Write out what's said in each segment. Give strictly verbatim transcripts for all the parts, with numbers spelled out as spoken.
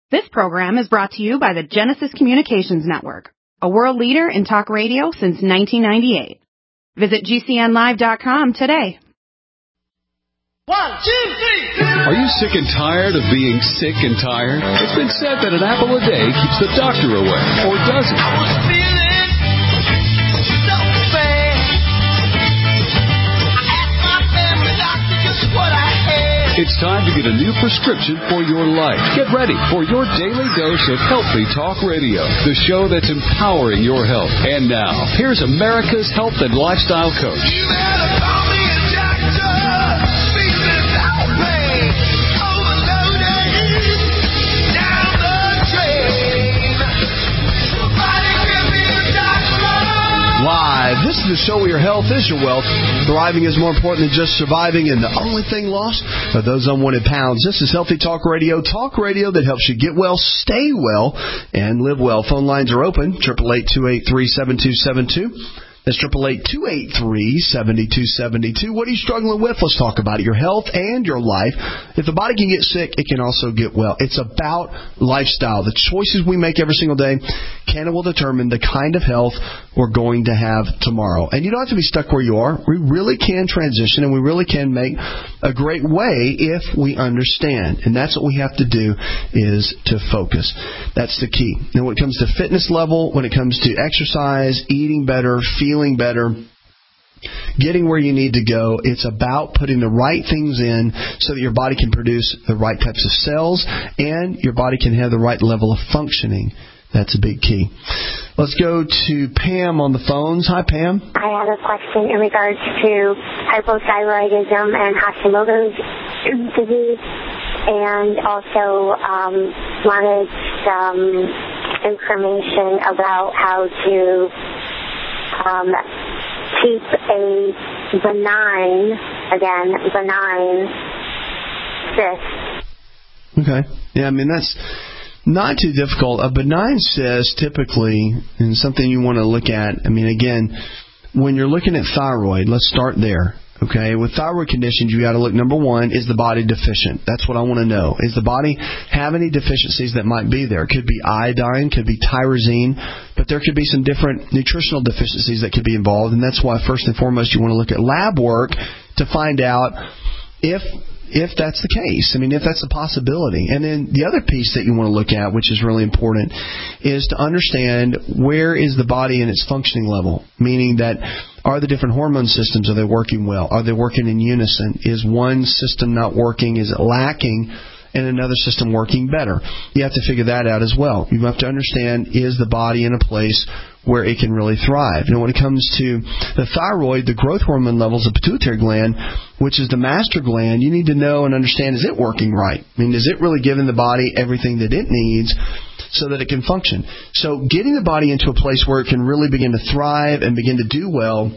This program is brought to you by the Genesis Communications Network, a world leader in talk radio since nineteen ninety-eight. Visit G C N live dot com today. One, two, three. Are you sick and tired of being sick and tired? It's been said that an apple a day keeps the doctor away, or does it? I was feeling so bad. I asked my family doctor just what I had. It's time to get a new prescription for your life. Get ready for your daily dose of Healthy Talk Radio, the show that's empowering your health. And now, here's America's health and lifestyle coach. You better call me a doctor. Speak without pain. Overloaded down the drain. Somebody give me a doctor. Live. This is the show where your health is your wealth. Thriving is more important than just surviving, and the only thing lost are those unwanted pounds. This is Healthy Talk Radio, talk radio that helps you get well, stay well, and live well. Phone lines are open, eight eight eight, two eight three, seven two seven two. That's eight eight eight, two eight three, seven two seven two. What are you struggling with? Let's talk about it. Your health and your life. If the body can get sick, it can also get well. It's about lifestyle. The choices we make every single day can and will determine the kind of health we're going to have tomorrow. And you don't have to be stuck where you are. We really can transition, and we really can make a great way if we understand. And that's what we have to do, is to focus. That's the key. And when it comes to fitness level, when it comes to exercise, eating better, feeling better, getting where you need to go, it's about putting the right things in so that your body can produce the right types of cells and your body can have the right level of functioning. That's a big key. Let's go to Pam on the phones. Hi, Pam. I have a question in regards to hypothyroidism and Hashimoto's disease, and also um, wanted some information about how to um, keep a benign, again, benign cyst. Okay. Yeah, I mean, that's not too difficult. A benign cyst typically is something you want to look at. I mean, again, when you're looking at thyroid, let's start there. Okay, with thyroid conditions, you got to look, number one, is the body deficient? That's what I want to know. Is the body have any deficiencies that might be there? Could be iodine, could be tyrosine, but there could be some different nutritional deficiencies that could be involved, and that's why first and foremost you want to look at lab work to find out if if that's the case. I mean, if that's a possibility. And then the other piece that you want to look at, which is really important, is to understand where is the body in its functioning level, meaning that are the different hormone systems, are they working well? Are they working in unison? Is one system not working? Is it lacking? And another system working better? You have to figure that out as well. You have to understand, is the body in a place where it can really thrive? And when it comes to the thyroid, the growth hormone levels of the pituitary gland, which is the master gland, you need to know and understand, is it working right? I mean, is it really giving the body everything that it needs so that it can function? So getting the body into a place where it can really begin to thrive and begin to do well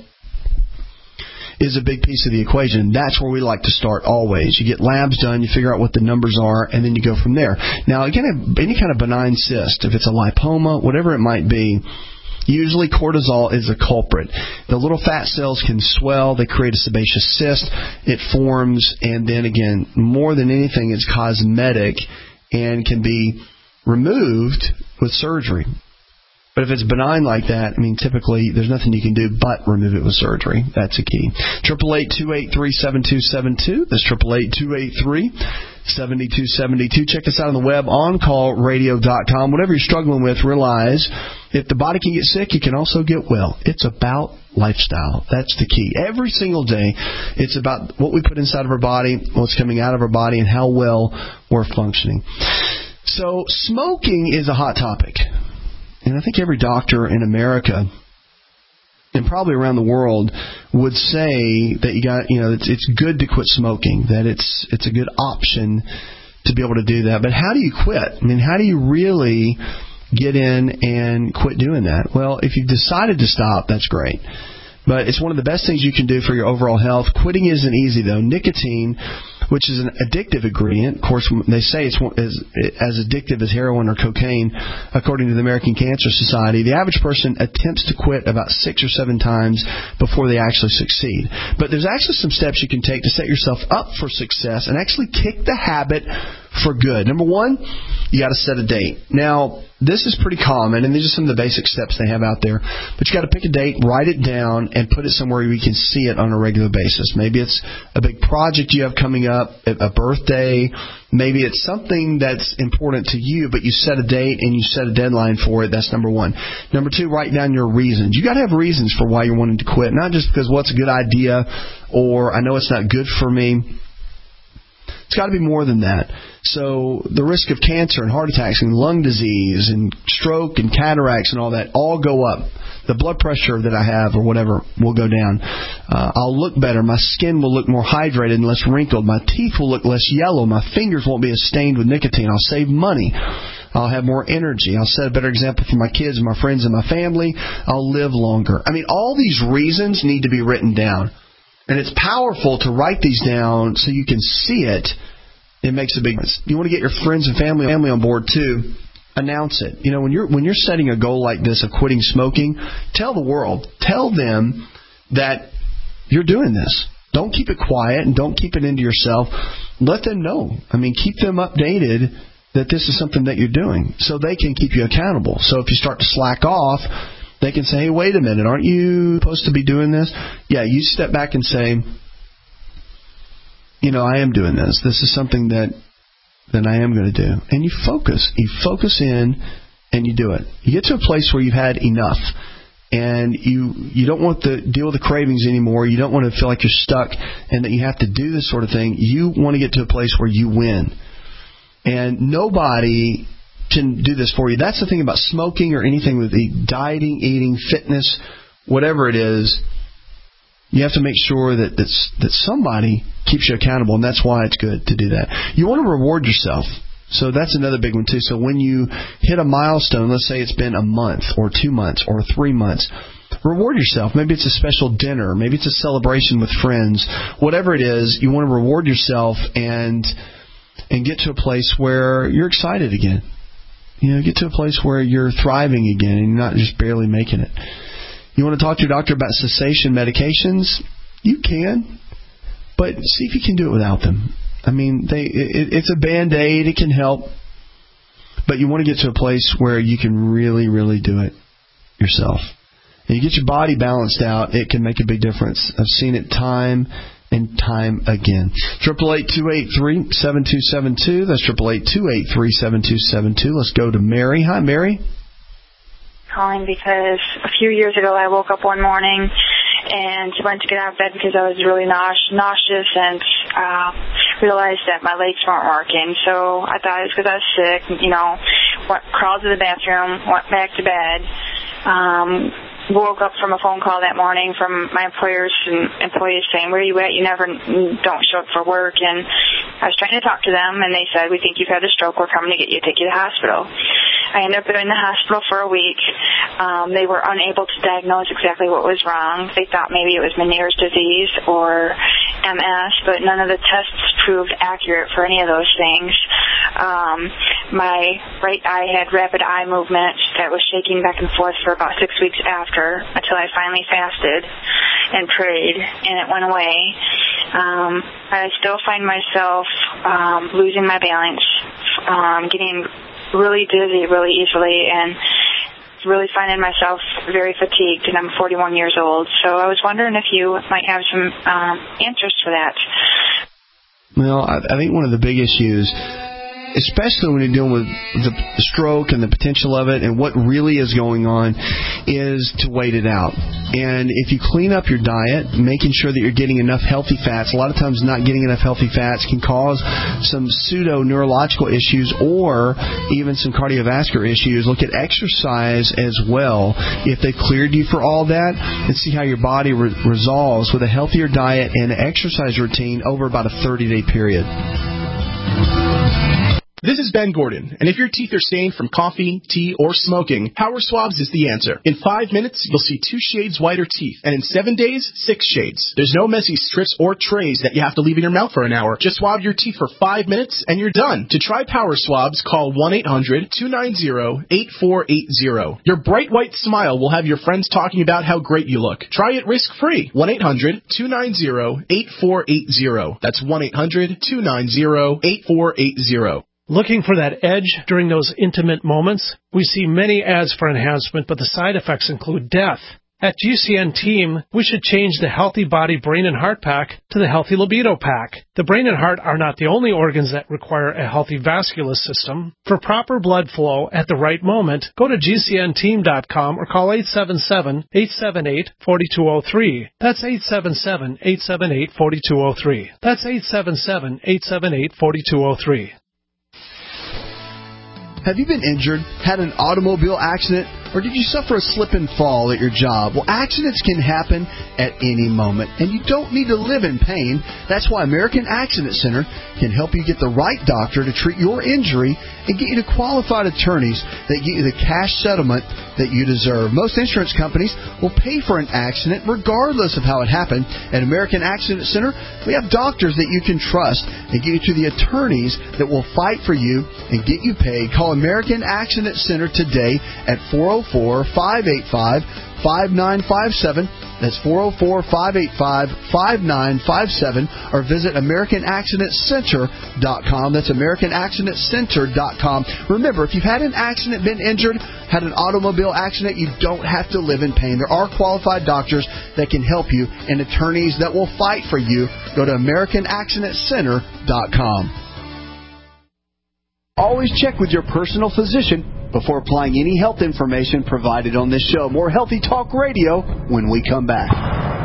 is a big piece of the equation. That's where we like to start always. You get labs done, you figure out what the numbers are, and then you go from there. Now, again, any kind of benign cyst, if it's a lipoma, whatever it might be, usually cortisol is a culprit. The little fat cells can swell. They create a sebaceous cyst. It forms, and then again, more than anything, it's cosmetic and can be removed with surgery. But if it's benign like that, I mean, typically there's nothing you can do but remove it with surgery. That's a key. eight eight eight, two eight three, seven two seven two. That's eight eight eight, two eight three, seven two seven two. Check us out on the web, on call radio dot com. Whatever you're struggling with, realize if the body can get sick, you can also get well. It's about lifestyle. That's the key. Every single day, it's about what we put inside of our body, what's coming out of our body, and how well we're functioning. So smoking is a hot topic. And I think every doctor in America and probably around the world would say that you got, you know, it's, it's good to quit smoking, that it's it's a good option to be able to do that. But how do you quit? I mean, how do you really get in and quit doing that? Well, if you've decided to stop, that's great. But it's one of the best things you can do for your overall health. Quitting isn't easy, though. Nicotine, which is an addictive ingredient. Of course, they say it's as, as addictive as heroin or cocaine, according to the American Cancer Society. The average person attempts to quit about six or seven times before they actually succeed. But there's actually some steps you can take to set yourself up for success and actually kick the habit for good. Number one, you got to set a date. Now, this is pretty common, and these are some of the basic steps they have out there. But you got to pick a date, write it down, and put it somewhere where you can see it on a regular basis. Maybe it's a big project you have coming up, a birthday. Maybe it's something that's important to you, but you set a date and you set a deadline for it. That's number one. Number two, write down your reasons. You got to have reasons for why you're wanting to quit, not just because, well, it's a good idea or I know it's not good for me. It's got to be more than that. So the risk of cancer and heart attacks and lung disease and stroke and cataracts and all that all go up. The blood pressure that I have or whatever will go down. Uh, I'll look better. My skin will look more hydrated and less wrinkled. My teeth will look less yellow. My fingers won't be as stained with nicotine. I'll save money. I'll have more energy. I'll set a better example for my kids and my friends and my family. I'll live longer. I mean, all these reasons need to be written down. And it's powerful to write these down so you can see it. It makes a big difference. You want to get your friends and family family on board too. Announce it. You know, when you're when you're setting a goal like this of quitting smoking, tell the world. Tell them that you're doing this. Don't keep it quiet and don't keep it into yourself. Let them know. I mean, keep them updated that this is something that you're doing so they can keep you accountable. So if you start to slack off, they can say, hey, wait a minute, aren't you supposed to be doing this? Yeah, you step back and say, you know, I am doing this. This is something that that I am going to do. And you focus. You focus in and you do it. You get to a place where you've had enough. And you you don't want to deal with the cravings anymore. You don't want to feel like you're stuck and that you have to do this sort of thing. You want to get to a place where you win. And nobody can do this for you. That's the thing about smoking or anything with the dieting, eating, fitness, whatever it is. You have to make sure that that's, that somebody keeps you accountable, and that's why it's good to do that. You want to reward yourself. So that's another big one, too. So when you hit a milestone, let's say it's been a month or two months or three months, reward yourself. Maybe it's a special dinner. Maybe it's a celebration with friends. Whatever it is, you want to reward yourself and and get to a place where you're excited again. You know, get to a place where you're thriving again and you're not just barely making it. You want to talk to your doctor about cessation medications? You can, but see if you can do it without them. I mean, they it, it's a Band-Aid. It can help, but you want to get to a place where you can really, really do it yourself. And you get your body balanced out, it can make a big difference. I've seen it time and time again. Triple eight two eight three seven two seven two. That's triple eight two eight three seven two seven two. Let's go to Mary. Hi, Mary. Calling because a few years ago I woke up one morning and went to get out of bed because I was really naus- nauseous and uh, realized that my legs weren't working. So I thought it was because I was sick. You know, went, crawled to the bathroom, went back to bed. Um, woke up from a phone call that morning from my employers and employees saying, where are you at? You never don't show up for work. And I was trying to talk to them, and they said, we think you've had a stroke. We're coming to get you, take you to the hospital. I ended up in the hospital for a week. Um, they were unable to diagnose exactly what was wrong. They thought maybe it was Meniere's disease or M S, but none of the tests proved accurate for any of those things. Um, my right eye had rapid eye movement that was shaking back and forth for about six weeks after until I finally fasted and prayed, and it went away. Um, I still find myself um, losing my balance, um, getting really dizzy really easily, and really finding myself very fatigued, and I'm forty-one years old. So I was wondering if you might have some um, answers for that. Well, I, I think one of the big issues, especially when you're dealing with the stroke and the potential of it and what really is going on, is to wait it out. And if you clean up your diet, making sure that you're getting enough healthy fats, a lot of times not getting enough healthy fats can cause some pseudo-neurological issues or even some cardiovascular issues. Look at exercise as well. If they cleared you for all that, and see how your body re- resolves with a healthier diet and exercise routine over about a thirty-day period. This is Ben Gordon, and if your teeth are stained from coffee, tea, or smoking, Power Swabs is the answer. In five minutes, you'll see two shades whiter teeth, and in seven days, six shades. There's no messy strips or trays that you have to leave in your mouth for an hour. Just swab your teeth for five minutes, and you're done. To try Power Swabs, call one eight hundred two nine zero eight four eight zero. Your bright white smile will have your friends talking about how great you look. Try it risk-free. one eight hundred two nine zero eight four eight zero. That's one eight hundred two nine zero eight four eight zero. Looking for that edge during those intimate moments? We see many ads for enhancement, but the side effects include death. At G C N Team, we should change the Healthy Body Brain and Heart Pack to the Healthy Libido Pack. The brain and heart are not the only organs that require a healthy vascular system. For proper blood flow at the right moment, go to G C N team dot com or call eight seven seven eight seven eight four two zero three. That's eight seven seven eight seven eight four two zero three. That's eight seven seven eight seven eight four two zero three. Have you been injured, had an automobile accident, or did you suffer a slip and fall at your job? Well, accidents can happen at any moment, and you don't need to live in pain. That's why American Accident Center can help you get the right doctor to treat your injury and get you to qualified attorneys that get you the cash settlement that you deserve. Most insurance companies will pay for an accident regardless of how it happened. At American Accident Center, we have doctors that you can trust and get you to the attorneys that will fight for you and get you paid. Call American Accident Center today at four oh four, five eight five, five nine five seven. That's four oh four, five eight five, five nine five seven. Or visit American Accident Center dot com. That's American Accident Center dot com. Remember, if you've had an accident, been injured, had an automobile accident, you don't have to live in pain. There are qualified doctors that can help you and attorneys that will fight for you. Go to American Accident Center dot com. Always check with your personal physician before applying any health information provided on this show. More Healthy Talk Radio when we come back.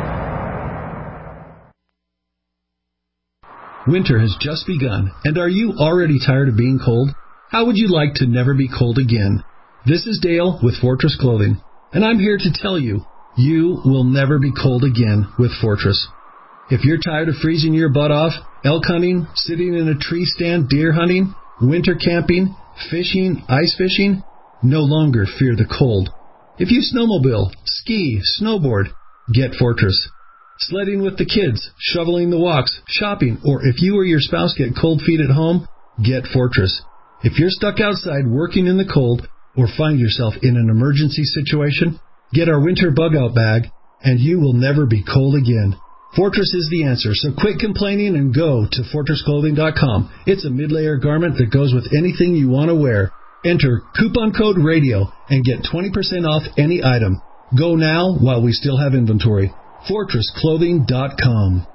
Winter has just begun, and are you already tired of being cold? How would you like to never be cold again? This is Dale with Fortress Clothing, and I'm here to tell you, you will never be cold again with Fortress. If you're tired of freezing your butt off, elk hunting, sitting in a tree stand, deer hunting, winter camping, fishing, ice fishing, no longer fear the cold. If you snowmobile, ski, snowboard, get Fortress. Sledding with the kids, shoveling the walks, shopping, or if you or your spouse get cold feet at home, get Fortress. If you're stuck outside working in the cold or find yourself in an emergency situation, get our winter bug-out bag, and you will never be cold again. Fortress is the answer, so quit complaining and go to fortress clothing dot com. It's a mid-layer garment that goes with anything you want to wear. Enter coupon code RADIO and get twenty percent off any item. Go now while we still have inventory. fortress clothing dot com.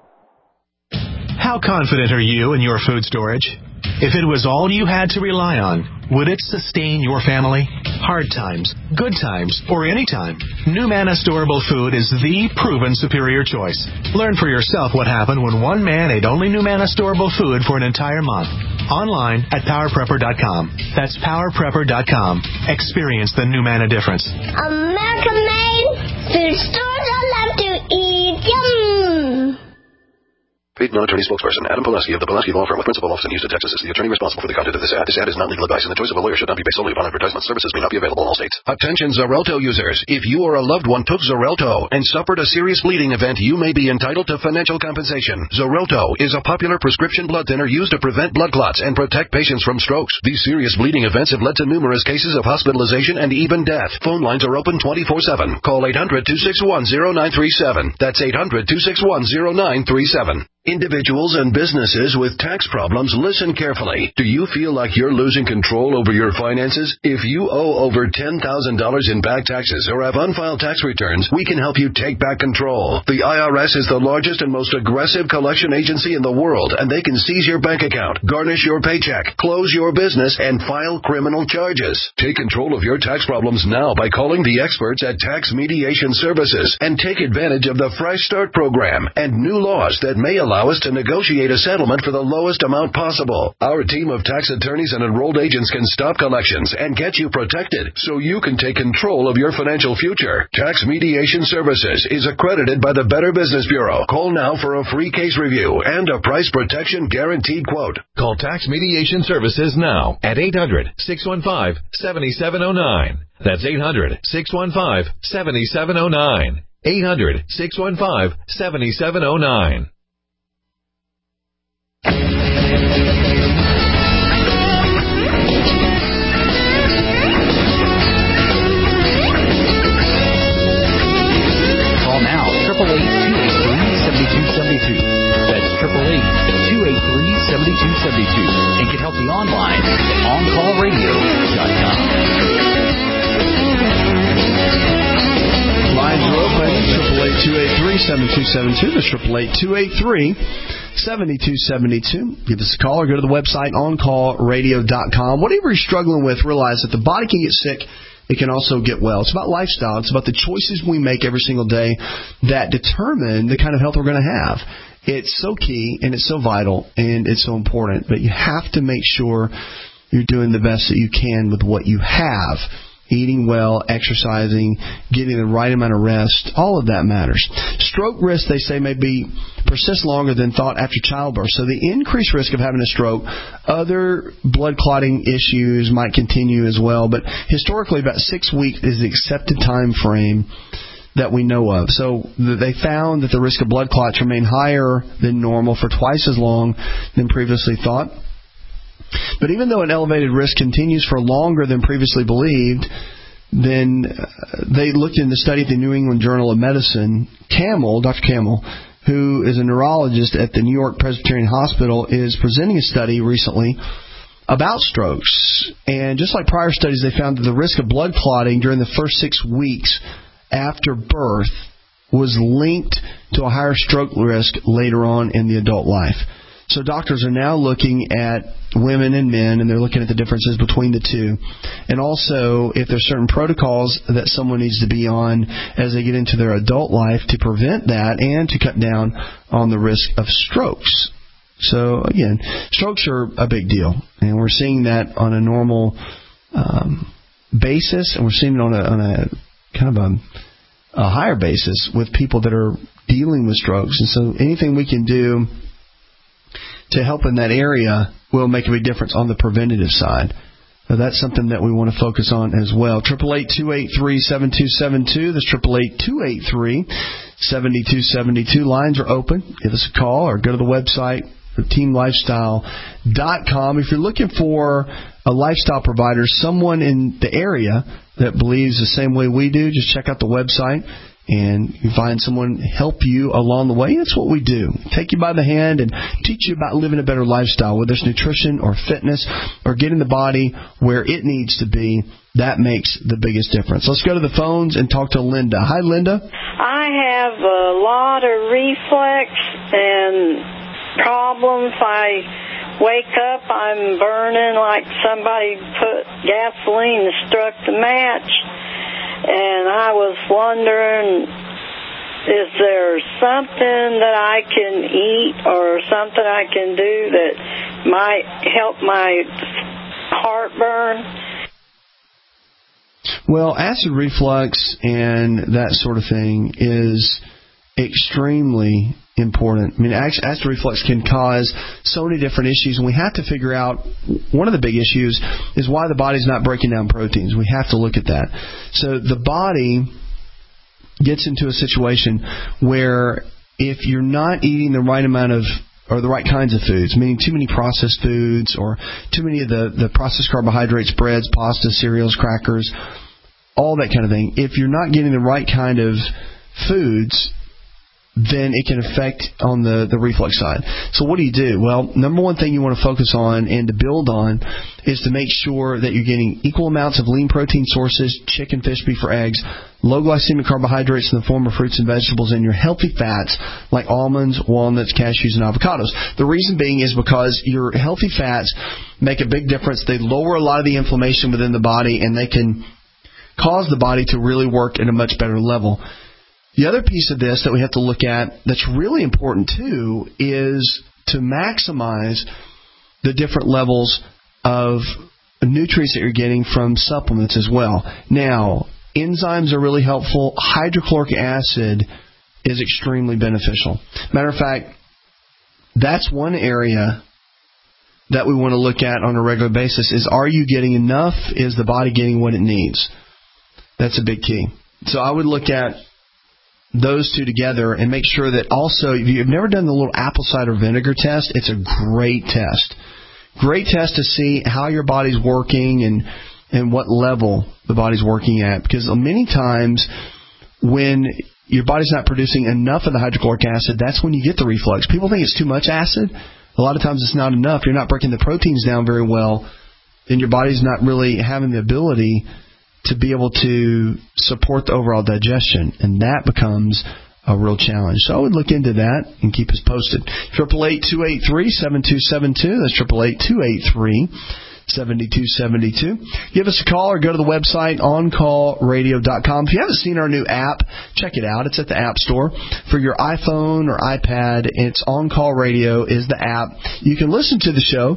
How confident are you in your food storage? If it was all you had to rely on, would it sustain your family? Hard times, good times, or any time, NuManna Storable Food is the proven superior choice. Learn for yourself what happened when one man ate only NuManna Storable Food for an entire month. Online at power prepper dot com. That's power prepper dot com. Experience the NuManna difference. American-made food stores I love to eat. Yum! Paid non-attorney spokesperson Adam Pulaski of the Pulaski Law Firm with principal office in Houston, Texas is the attorney responsible for the content of this ad. This ad is not legal advice, and the choice of a lawyer should not be based solely upon advertisement. Services may not be available in all states. Attention Xarelto users. If you or a loved one took Xarelto and suffered a serious bleeding event, you may be entitled to financial compensation. Xarelto is a popular prescription blood thinner used to prevent blood clots and protect patients from strokes. These serious bleeding events have led to numerous cases of hospitalization and even death. Phone lines are open twenty-four seven. Call eight hundred two six one zero nine three seven. That's eight hundred two six one zero nine three seven. Individuals and businesses with tax problems, listen carefully. Do you feel like you're losing control over your finances? If you owe over ten thousand dollars in back taxes or have unfiled tax returns, we can help you take back control. The I R S is the largest and most aggressive collection agency in the world, and they can seize your bank account, garnish your paycheck, close your business, and file criminal charges. Take control of your tax problems now by calling the experts at Tax Mediation Services and take advantage of the Fresh Start program and new laws that may allow allow us to negotiate a settlement for the lowest amount possible. Our team of tax attorneys and enrolled agents can stop collections and get you protected so you can take control of your financial future. Tax Mediation Services is accredited by the Better Business Bureau. Call now for a free case review and a price protection guaranteed quote. Call Tax Mediation Services now at eight hundred, six one five, seven seven zero nine. That's eight hundred, six one five, seven seven zero nine. eight hundred, six one five, seven seven zero nine. Call now, eight eight eight, two eight three, seven two seven two. That's eight eight eight, two eight three, seven two seven two. And get help online at on call radio dot com. Lines are open, eight eight eight, two eight three, seven two seven two. That's eight eight eight, two eight three, seven two seven two. Give us a call or go to the website on call radio dot com. Whatever you're struggling with, realize that the body can get sick. It can also get well. It's about lifestyle. It's about the choices we make every single day that determine the kind of health we're going to have. It's so key, and it's so vital, and it's so important. But you have to make sure you're doing the best that you can with what you have. Eating well, exercising, getting the right amount of rest, all of that matters. Stroke risk, they say, may be persist longer than thought after childbirth. So the increased risk of having a stroke, other blood clotting issues might continue as well. But historically, about six weeks is the accepted time frame that we know of. So they found that the risk of blood clots remain higher than normal for twice as long than previously thought. But even though an elevated risk continues for longer than previously believed, then they looked in the study at the New England Journal of Medicine. Camel, Doctor Camel, who is a neurologist at the New York Presbyterian Hospital, is presenting a study recently about strokes. And just like prior studies, they found that the risk of blood clotting during the first six weeks after birth was linked to a higher stroke risk later on in the adult life. So doctors are now looking at women and men, and they're looking at the differences between the two. And also, if there's certain protocols that someone needs to be on as they get into their adult life to prevent that and to cut down on the risk of strokes. So, again, strokes are a big deal. And we're seeing that on a normal um, basis, and we're seeing it on a, on a kind of a, a higher basis with people that are dealing with strokes. And so anything we can do to help in that area will make a big difference on the preventative side. So that's something that we want to focus on as well. eight eight eight, two eight three, seven two seven two. That's eight eight eight, two eight three, seven two seven two. Lines are open. Give us a call or go to the website, team lifestyle dot com. If you're looking for a lifestyle provider, someone in the area that believes the same way we do, just check out the website. And you find someone help you along the way. That's what we do. Take you by the hand and teach you about living a better lifestyle, whether it's nutrition or fitness or getting the body where it needs to be. That makes the biggest difference. Let's go to the phones and talk to Linda. Hi, Linda. I have a lot of reflex and problems. I wake up, I'm burning like somebody put gasoline and struck the match. And I was wondering, is there something that I can eat or something I can do that might help my heartburn? Well, acid reflux and that sort of thing is extremely important. I mean, acid reflux can cause so many different issues, and we have to figure out, one of the big issues is why the body's not breaking down proteins. We have to look at that. So the body gets into a situation where if you're not eating the right amount of, or the right kinds of foods, meaning too many processed foods or too many of the, the processed carbohydrates, breads, pasta, cereals, crackers, all that kind of thing, if you're not getting the right kind of foods, then it can affect on the, the reflux side. So what do you do? Well, number one thing you want to focus on and to build on is to make sure that you're getting equal amounts of lean protein sources, chicken, fish, beef, or eggs, low glycemic carbohydrates in the form of fruits and vegetables, and your healthy fats like almonds, walnuts, cashews, and avocados. The reason being is because your healthy fats make a big difference. They lower a lot of the inflammation within the body, and they can cause the body to really work at a much better level. The other piece of this that we have to look at that's really important too is to maximize the different levels of nutrients that you're getting from supplements as well. Now, enzymes are really helpful. Hydrochloric acid is extremely beneficial. Matter of fact, that's one area that we want to look at on a regular basis is, are you getting enough? Is the body getting what it needs? That's a big key. So I would look at those two together and make sure that also, if you've never done the little apple cider vinegar test, it's a great test. Great test to see how your body's working and, and what level the body's working at. Because many times when your body's not producing enough of the hydrochloric acid, that's when you get the reflux. People think it's too much acid. A lot of times it's not enough. You're not breaking the proteins down very well, and your body's not really having the ability to be able to support the overall digestion, and that becomes a real challenge. So I would look into that and keep us posted. triple eight, two eight three, seven two seven two. That's triple eight, two eight three, seven two seven two. Give us a call or go to the website on call radio dot com. If you haven't seen our new app, check it out. It's at the App Store. For your iPhone or iPad, it's On Call Radio is the app. You can listen to the show,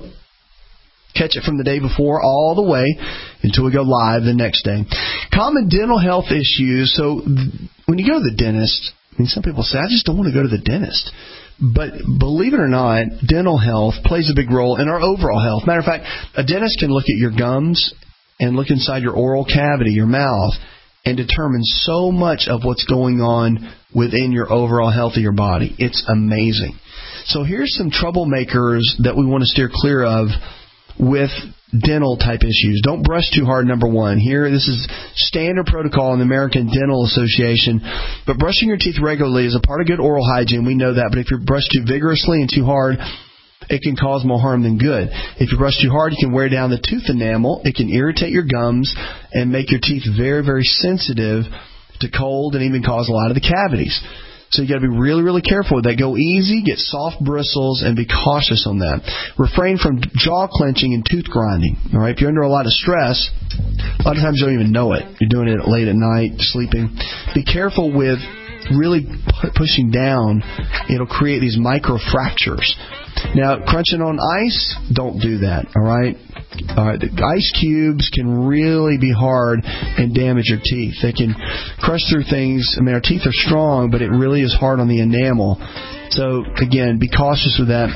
catch it from the day before all the way until we go live the next day. Common dental health issues. So when you go to the dentist, I mean, some people say, I just don't want to go to the dentist. But believe it or not, dental health plays a big role in our overall health. Matter of fact, a dentist can look at your gums and look inside your oral cavity, your mouth, and determine so much of what's going on within your overall health of your body. It's amazing. So here's some troublemakers that we want to steer clear of with dental type issues. Don't brush too hard, number one. Here, this is standard protocol in the American Dental Association. But brushing your teeth regularly is a part of good oral hygiene. We know that. But if you brush too vigorously and too hard, it can cause more harm than good. If you brush too hard, you can wear down the tooth enamel. It can irritate your gums and make your teeth very, very sensitive to cold and even cause a lot of the cavities. So you got to be really, really careful with that. Go easy, get soft bristles, and be cautious on that. Refrain from jaw clenching and tooth grinding. All right, if you're under a lot of stress, a lot of times you don't even know it. You're doing it late at night, sleeping. Be careful with really pu- pushing down. It'll create these micro fractures. Now, crunching on ice, don't do that. All right. All right, the ice cubes can really be hard and damage your teeth. They can crush through things. I mean, our teeth are strong, but it really is hard on the enamel. So, again, be cautious with that.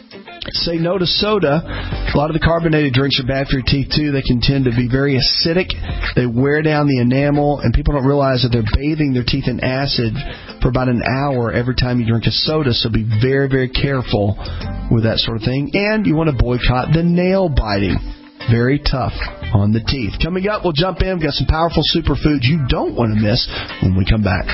Say no to soda. A lot of the carbonated drinks are bad for your teeth, too. They can tend to be very acidic. They wear down the enamel, and people don't realize that they're bathing their teeth in acid for about an hour every time you drink a soda. So be very, very careful with that sort of thing. And you want to boycott the nail biting. Very tough on the teeth. Coming up, we'll jump in. We've got some powerful superfoods you don't want to miss when we come back.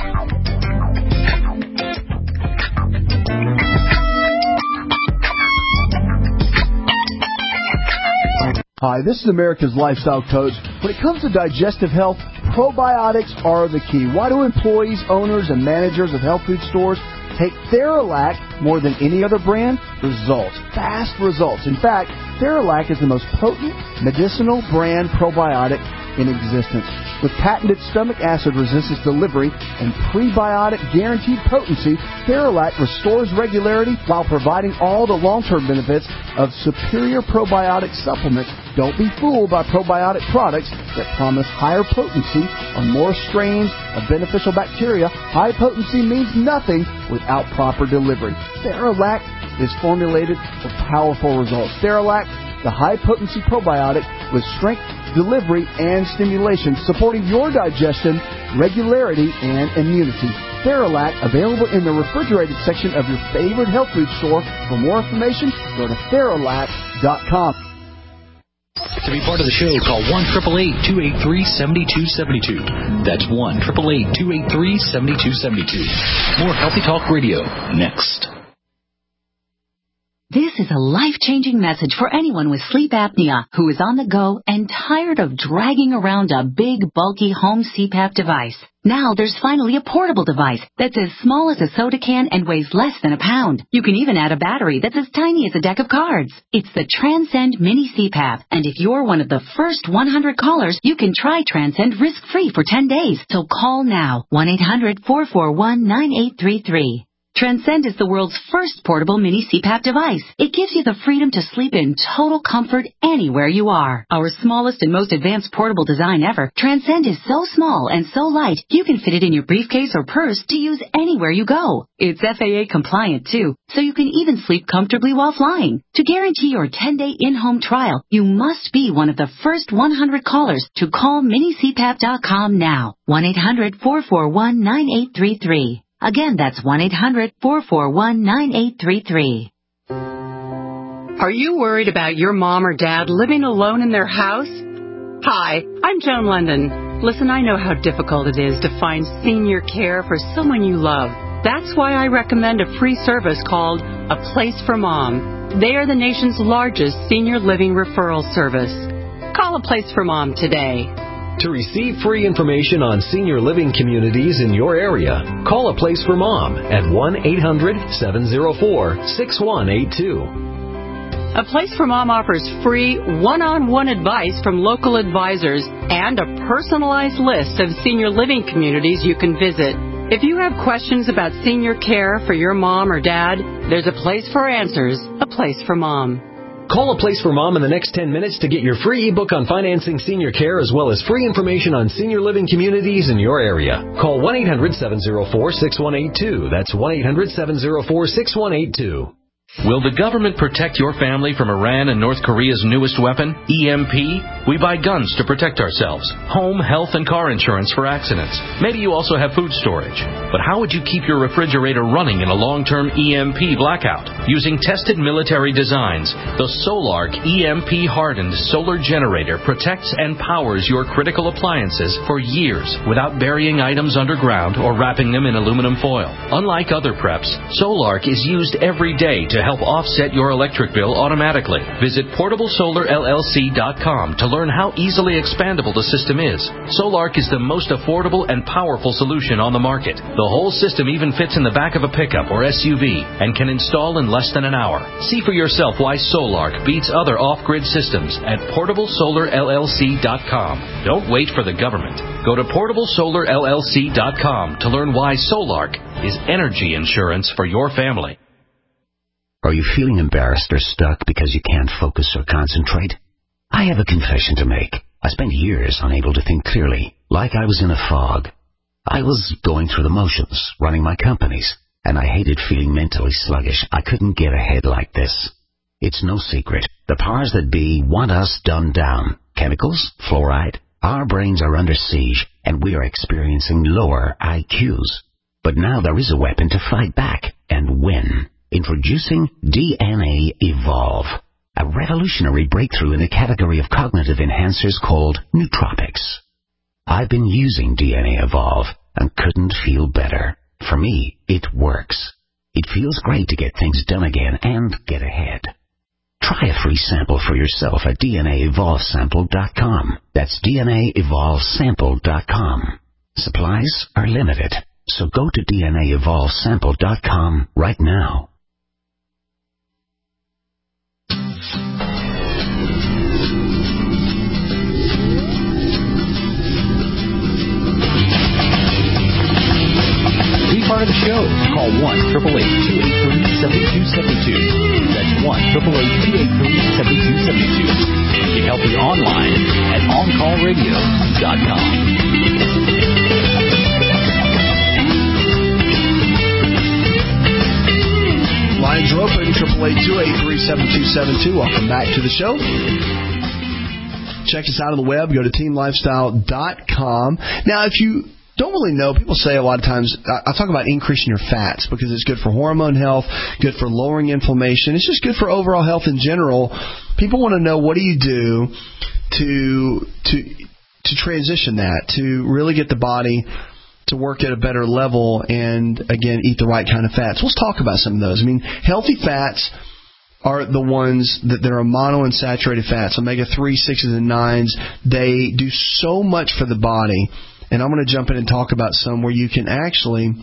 Hi, this is America's Lifestyle Coach. When it comes to digestive health, probiotics are the key. Why do employees, owners, and managers of health food stores take Theralac more than any other brand? Results. Fast results. In fact, Theralac is the most potent medicinal brand probiotic in existence. With patented stomach acid resistance delivery and prebiotic guaranteed potency, Theralac restores regularity while providing all the long-term benefits of superior probiotic supplements. Don't be fooled by probiotic products that promise higher potency on more strains of beneficial bacteria. High potency means nothing without proper delivery. Theralac is formulated for powerful results. Theralac, the high-potency probiotic with strength, delivery, and stimulation, supporting your digestion, regularity, and immunity. Theralac, available in the refrigerated section of your favorite health food store. For more information, go to Theralac dot com. To be part of the show, call one eight eight eight, two eight three, seven two seven two. That's one eight eight eight, two eight three, seven two seven two. More Healthy Talk Radio next. This is a life-changing message for anyone with sleep apnea who is on the go and tired of dragging around a big, bulky home C PAP device. Now there's finally a portable device that's as small as a soda can and weighs less than a pound. You can even add a battery that's as tiny as a deck of cards. It's the Transcend Mini C PAP, and if you're one of the first one hundred callers, you can try Transcend risk-free for ten days. So call now, one eight hundred, four four one, nine eight three three. Transcend is the world's first portable mini C PAP device. It gives you the freedom to sleep in total comfort anywhere you are. Our smallest and most advanced portable design ever, Transcend is so small and so light, you can fit it in your briefcase or purse to use anywhere you go. It's F A A compliant too, so you can even sleep comfortably while flying. To guarantee your ten-day in-home trial, you must be one of the first one hundred callers to call mini C PAP dot com now. one eight hundred, four four one, nine eight three three. Again, that's one eight hundred, four four one, nine eight three three. Are you worried about your mom or dad living alone in their house? Hi, I'm Joan London. Listen, I know how difficult it is to find senior care for someone you love. That's why I recommend a free service called A Place for Mom. They are the nation's largest senior living referral service. Call A Place for Mom today. To receive free information on senior living communities in your area, call A Place for Mom at one eight hundred, seven oh four, six one eight two. A Place for Mom offers free one-on-one advice from local advisors and a personalized list of senior living communities you can visit. If you have questions about senior care for your mom or dad, there's a place for answers, A Place for Mom. Call A Place for Mom in the next ten minutes to get your free ebook on financing senior care as well as free information on senior living communities in your area. Call one eight hundred, seven oh four, six one eight two. That's one eight hundred, seven oh four, six one eight two. Will the government protect your family from Iran and North Korea's newest weapon, E M P? We buy guns to protect ourselves, home, health, and car insurance for accidents. Maybe you also have food storage. But how would you keep your refrigerator running in a long-term E M P blackout? Using tested military designs, the Solark E M P-hardened solar generator protects and powers your critical appliances for years without burying items underground or wrapping them in aluminum foil. Unlike other preps, Solark is used every day to help offset your electric bill automatically. Visit portable solar L L C dot com to learn how easily expandable the system is. Solark is the most affordable and powerful solution on the market. The whole system even fits in the back of a pickup or S U V and can install in less than an hour. See for yourself why Solark beats other off-grid systems at portable solar L L C dot com. Don't wait for the government. Go to portable solar L L C dot com to learn why Solark is energy insurance for your family. Are you feeling embarrassed or stuck because you can't focus or concentrate? I have a confession to make. I spent years unable to think clearly, like I was in a fog. I was going through the motions, running my companies, and I hated feeling mentally sluggish. I couldn't get ahead like this. It's no secret. The powers that be want us dumbed down. Chemicals, fluoride. Our brains are under siege, and we are experiencing lower I Qs. But now there is a weapon to fight back and win. Introducing D N A Evolve, a revolutionary breakthrough in a category of cognitive enhancers called nootropics. I've been using D N A Evolve and couldn't feel better. For me, it works. It feels great to get things done again and get ahead. Try a free sample for yourself at D N A evolve sample dot com. That's D N A evolve sample dot com. Supplies are limited, so go to D N A evolve sample dot com right now. Be part of the show. Call one, eight eight eight, two eight three, seven two seven two. That's one, eight eight eight, two eight three, seven two seven two. You can help me online at on call radio dot com. Lines are open, eight eight eight, two eight three, seven two seven two. Welcome back to the show. Check us out on the web. Go to team lifestyle dot com. Now, if you don't really know, people say a lot of times, I talk about increasing your fats because it's good for hormone health, good for lowering inflammation. It's just good for overall health in general. People want to know, what do you do to to to transition that, to really get the body to work at a better level and, again, eat the right kind of fats. Let's talk about some of those. I mean, healthy fats are the ones that, that are monounsaturated fats, omega three, sixes, and nines. They do so much for the body. And I'm going to jump in and talk about some where you can actually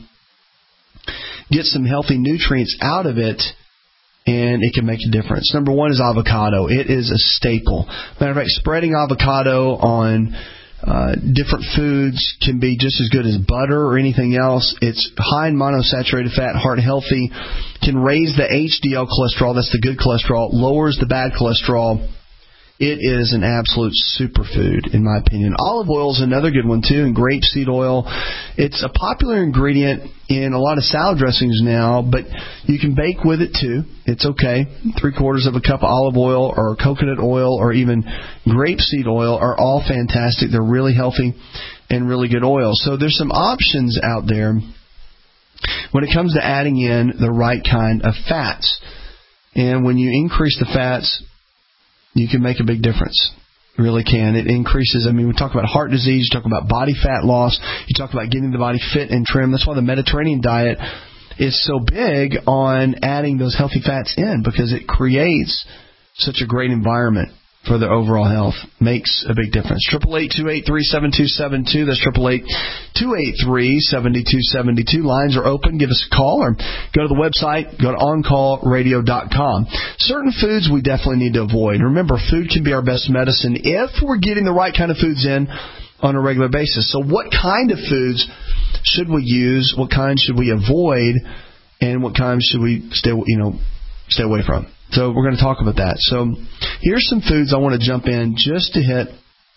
get some healthy nutrients out of it, and it can make a difference. Number one is avocado. It is a staple. Matter of fact, spreading avocado on uh, different foods can be just as good as butter or anything else. It's high in monounsaturated fat, heart healthy, can raise the H D L cholesterol, that's the good cholesterol, lowers the bad cholesterol. It is an absolute superfood, in my opinion. Olive oil is another good one, too, and grapeseed oil. It's a popular ingredient in a lot of salad dressings now, but you can bake with it, too. It's okay. Three-quarters of a cup of olive oil or coconut oil or even grapeseed oil are all fantastic. They're really healthy and really good oil. So there's some options out there when it comes to adding in the right kind of fats. And when you increase the fats, you can make a big difference. It really can. It increases, I mean, we talk about heart disease, you talk about body fat loss, you talk about getting the body fit and trim. That's why the Mediterranean diet is so big on adding those healthy fats in, because it creates such a great environment for the overall health. Makes a big difference. Triple eight two eight three seven two seven two. That's triple eight two eight three seven two seven two. Lines are open. Give us a call or go to the website. Go to on call radio dot com. Certain foods we definitely need to avoid. Remember, food can be our best medicine if we're getting the right kind of foods in on a regular basis. So what kind of foods should we use? What kind should we avoid? And what kind should we stay, you know, stay away from? So we're going to talk about that. So here's some foods I want to jump in just to hit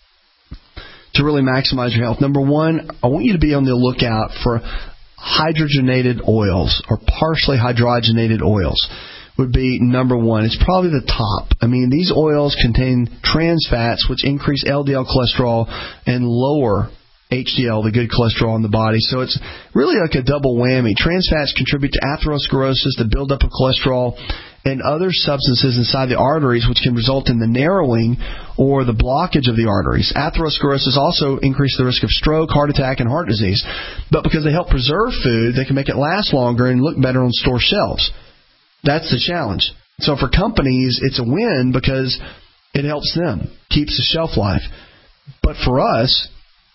to really maximize your health. Number one, I want you to be on the lookout for hydrogenated oils or partially hydrogenated oils would be number one. It's probably the top. I mean, these oils contain trans fats, which increase L D L cholesterol and lower H D L, the good cholesterol in the body. So it's really like a double whammy. Trans fats contribute to atherosclerosis, the buildup of cholesterol, and other substances inside the arteries, which can result in the narrowing or the blockage of the arteries. Atherosclerosis also increases the risk of stroke, heart attack, and heart disease. But because they help preserve food, they can make it last longer and look better on store shelves. That's the challenge. So for companies, it's a win because it helps them, keeps the shelf life. But for us,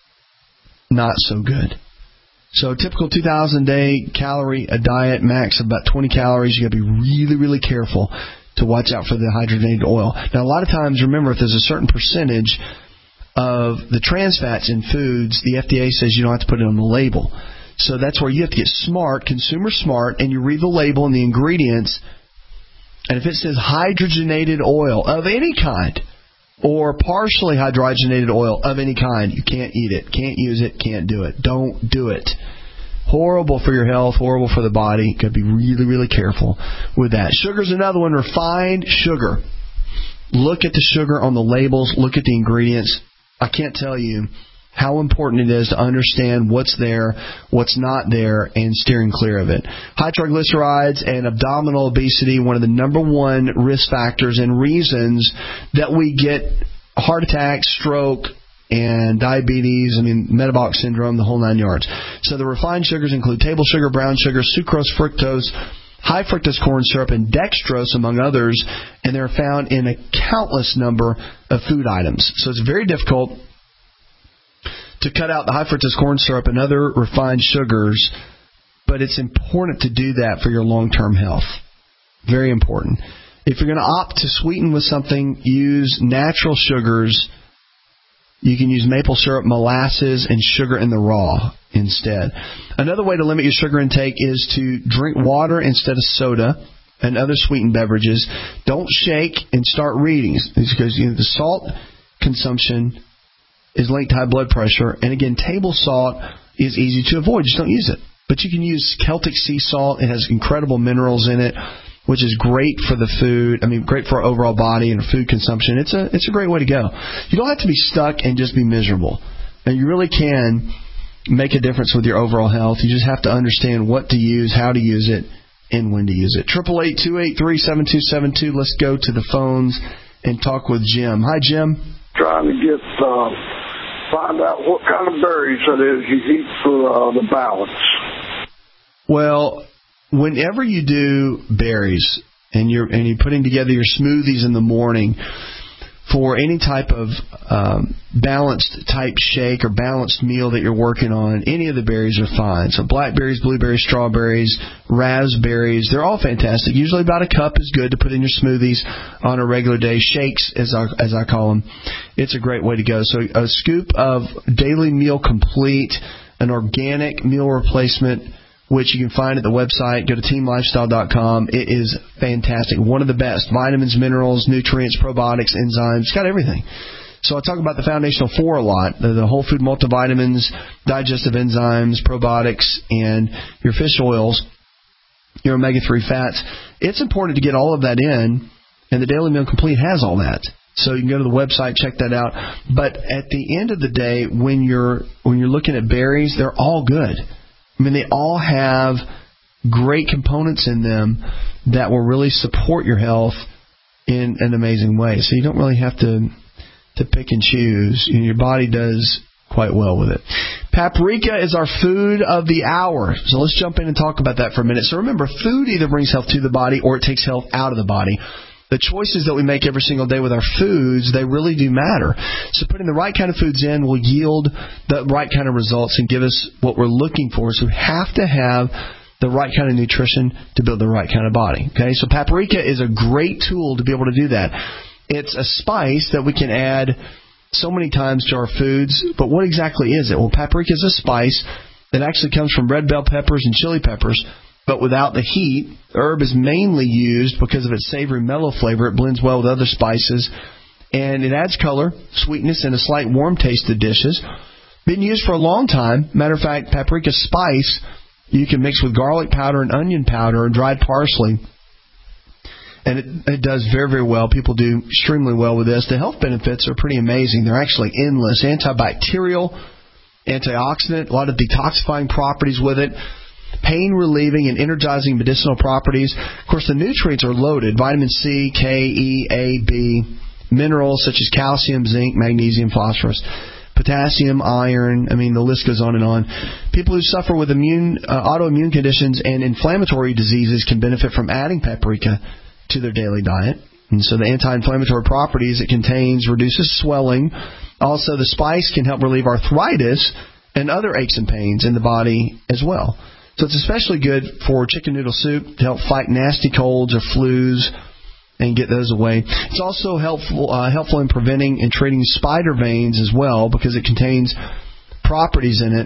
not so good. So typical two thousand day calorie a diet, max of about twenty calories. You got to be really, really careful to watch out for the hydrogenated oil. Now, a lot of times, remember, if there's a certain percentage of the trans fats in foods, the F D A says you don't have to put it on the label. So that's where you have to get smart, consumer smart, and you read the label and the ingredients. And if it says hydrogenated oil of any kind, or partially hydrogenated oil of any kind, you can't eat it, can't use it, can't do it. Don't do it. Horrible for your health, horrible for the body. You've got to be really, really careful with that. Sugar's another one, refined sugar. Look at the sugar on the labels. Look at the ingredients. I can't tell you how important it is to understand what's there, what's not there, and steering clear of it. High triglycerides and abdominal obesity, one of the number one risk factors and reasons that we get heart attack, stroke, and diabetes, I mean, metabolic syndrome, the whole nine yards. So the refined sugars include table sugar, brown sugar, sucrose, fructose, high fructose corn syrup, and dextrose, among others, and they're found in a countless number of food items. So it's very difficult to cut out the high fructose corn syrup and other refined sugars, but it's important to do that for your long-term health. Very important. If you're going to opt to sweeten with something, use natural sugars. You can use maple syrup, molasses, and sugar in the raw instead. Another way to limit your sugar intake is to drink water instead of soda and other sweetened beverages. Don't shake and start reading, because you know, the salt consumption is linked to high blood pressure. And again, table salt is easy to avoid. Just don't use it. But you can use Celtic sea salt. It has incredible minerals in it, which is great for the food. I mean, great for our overall body and food consumption. It's a it's a great way to go. You don't have to be stuck and just be miserable. And you really can make a difference with your overall health. You just have to understand what to use, how to use it, and when to use it. Triple eight two eight three seven two seven two. Let's go to the phones and talk with Jim. Hi, Jim. Trying to get uh, find out what kind of berries it is you eat for uh, the balance. Well, whenever you do berries, and you're and you're putting together your smoothies in the morning, for any type of um, balanced type shake or balanced meal that you're working on, any of the berries are fine. So blackberries, blueberries, strawberries, raspberries, they're all fantastic. Usually about a cup is good to put in your smoothies on a regular day. Shakes, as I, as I call them. It's a great way to go. So a scoop of Daily Meal Complete, an organic meal replacement, which you can find at the website. Go to team lifestyle dot com. It is fantastic. One of the best. Vitamins, minerals, nutrients, probiotics, enzymes. It's got everything. So I talk about the Foundational Four a lot. The, the whole food multivitamins, digestive enzymes, probiotics, and your fish oils, your omega three fats. It's important to get all of that in, and the Daily Meal Complete has all that. So you can go to the website, check that out. But at the end of the day, when you're when you're looking at berries, they're all good. I mean, they all have great components in them that will really support your health in an amazing way. So you don't really have to to pick and choose. You know, your body does quite well with it. Paprika is our food of the hour. So let's jump in and talk about that for a minute. So remember, food either brings health to the body or it takes health out of the body. The choices that we make every single day with our foods, they really do matter. So putting the right kind of foods in will yield the right kind of results and give us what we're looking for. So we have to have the right kind of nutrition to build the right kind of body. Okay, so paprika is a great tool to be able to do that. It's a spice that we can add so many times to our foods, but what exactly is it? Well, paprika is a spice that actually comes from red bell peppers and chili peppers, but without the heat. The herb is mainly used because of its savory, mellow flavor. It blends well with other spices, and it adds color, sweetness, and a slight warm taste to dishes. Been used for a long time. Matter of fact, paprika spice you can mix with garlic powder and onion powder and dried parsley, and it, it does very, very well. People do extremely well with this. The health benefits are pretty amazing. They're actually endless. Antibacterial, antioxidant, a lot of detoxifying properties with it. Pain relieving and energizing medicinal properties. Of course, the nutrients are loaded. Vitamin C, K, E, A, B, minerals such as calcium, zinc, magnesium, phosphorus, potassium, iron. I mean, the list goes on and on. People who suffer with immune, uh, autoimmune conditions and inflammatory diseases can benefit from adding paprika to their daily diet. And so the anti-inflammatory properties it contains reduces swelling. Also, the spice can help relieve arthritis and other aches and pains in the body as well. So it's especially good for chicken noodle soup to help fight nasty colds or flus and get those away. It's also helpful uh, helpful in preventing and treating spider veins as well, because it contains properties in it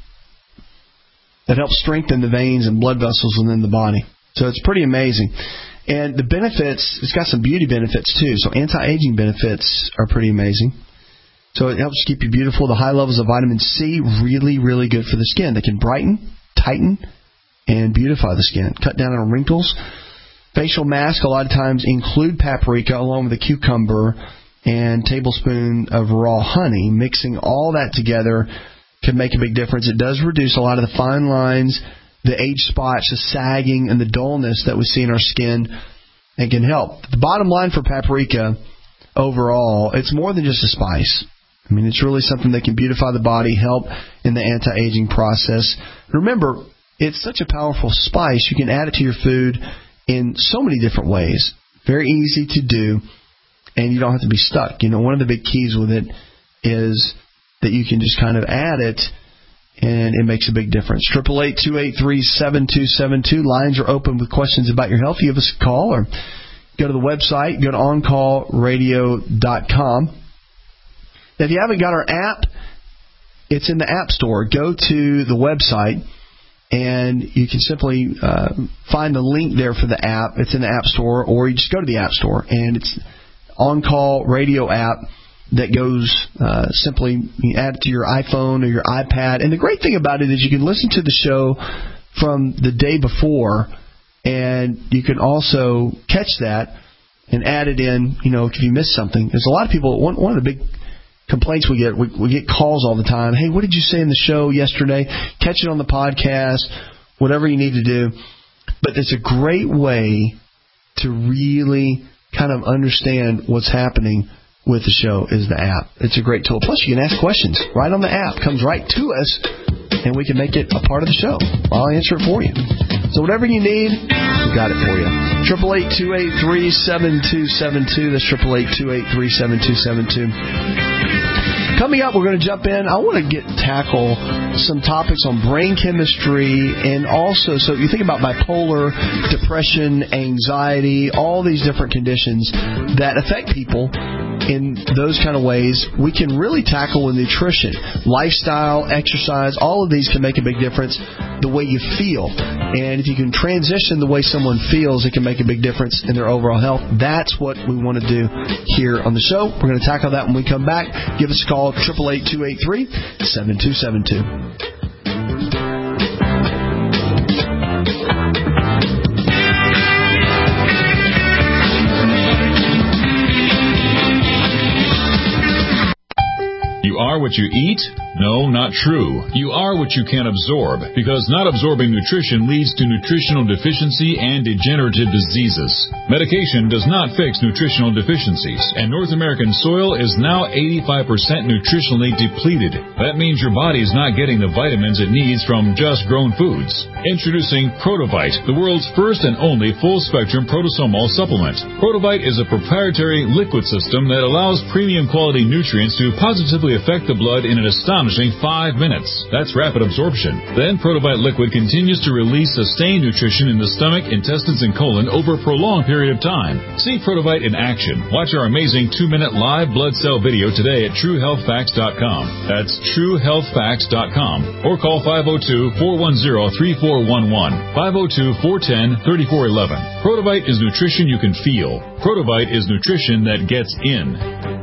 that help strengthen the veins and blood vessels within the body. So it's pretty amazing. And the benefits, it's got some beauty benefits too. So anti-aging benefits are pretty amazing. So it helps keep you beautiful. The high levels of vitamin C, really, really good for the skin. They can brighten, tighten, and beautify the skin. Cut down on wrinkles. Facial masks a lot of times include paprika along with a cucumber and tablespoon of raw honey. Mixing all that together can make a big difference. It does reduce a lot of the fine lines, the age spots, the sagging, and the dullness that we see in our skin, and can help. The bottom line for paprika overall, it's more than just a spice. I mean, it's really something that can beautify the body, help in the anti-aging process. Remember, it's such a powerful spice, you can add it to your food in so many different ways. Very easy to do, and you don't have to be stuck. You know, one of the big keys with it is that you can just kind of add it, and it makes a big difference. eight eight eight, two eight three, seven two seven two. Lines are open with questions about your health. Give us a call or go to the website. Go to on call radio dot com. If you haven't got our app, it's in the App Store. Go to the website, and you can simply uh, find the link there for the app. It's in the App Store, or you just go to the App Store, and it's On Call Radio app that goes uh, simply, you add it to your iPhone or your iPad. And the great thing about it is you can listen to the show from the day before, and you can also catch that and add it in, you know, if you miss something. There's a lot of people, one, one of the big complaints we get, we, we get calls all the time. Hey, what did you say in the show yesterday? Catch it on the podcast, whatever you need to do. But it's a great way to really kind of understand what's happening with the show is the app. It's a great tool. Plus, you can ask questions right on the app. Comes right to us and we can make it a part of the show. I'll answer it for you. So whatever you need, we got it for you. Triple eight two eight three seven two seven two. That's triple eight two eight three seven two seven two. Coming up, we're going to jump in. I want to get tackle some topics on brain chemistry, and also, so you think about bipolar, depression, anxiety, all these different conditions that affect people in those kind of ways. We can really tackle with nutrition, lifestyle, exercise. All of these can make a big difference the way you feel. And if you can transition the way someone feels, it can make a big difference in their overall health. That's what we want to do here on the show. We're going to tackle that when we come back. Give us a call, eight eight eight, two eight three, seven two seven two. You are what you eat? No, not true. You are what you can absorb, because not absorbing nutrition leads to nutritional deficiency and degenerative diseases. Medication does not fix nutritional deficiencies, and North American soil is now eighty-five percent nutritionally depleted. That means your body is not getting the vitamins it needs from just grown foods. Introducing Protovite, the world's first and only full-spectrum protosomal supplement. Protovite is a proprietary liquid system that allows premium quality nutrients to positively affect the blood in an astonishing five minutes. That's rapid absorption. Then Protovite liquid continues to release sustained nutrition in the stomach, intestines, and colon over a prolonged period of time. See Protovite in action. Watch our amazing two-minute live blood cell video today at true health facts dot com. That's true health facts dot com. Or call five oh two, four one zero, three four one one, five oh two, four one zero, three four one one. Protovite is nutrition you can feel. Protovite is nutrition that gets in.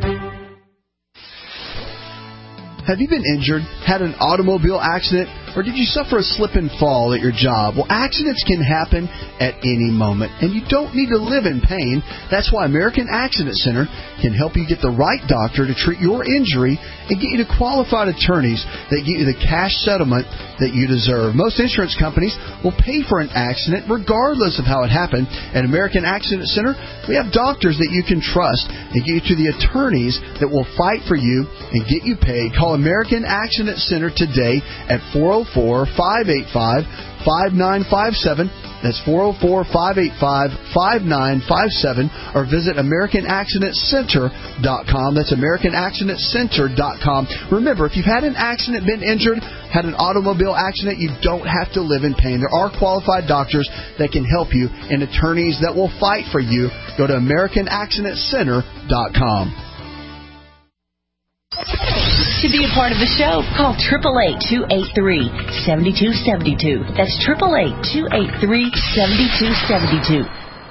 Have you been injured, had an automobile accident, or did you suffer a slip and fall at your job? Well, accidents can happen at any moment, and you don't need to live in pain. That's why American Accident Center can help you get the right doctor to treat your injury and get you to qualified attorneys that get you the cash settlement that you deserve. Most insurance companies will pay for an accident regardless of how it happened. At American Accident Center, we have doctors that you can trust and get you to the attorneys that will fight for you and get you paid. Call American Accident Center today at four oh four, five eight five, five nine five seven. That's four oh four, five eight five, five nine five seven, or visit American Accident Center dot com. That's American Accident Center dot com. Remember, if you've had an accident, been injured, had an automobile accident, you don't have to live in pain. There are qualified doctors that can help you and attorneys that will fight for you. Go to American Accident Center dot com. To be a part of the show, call eight eight eight, two eight three, seven two seven two. That's eight eight eight, two eight three, seven two seven two.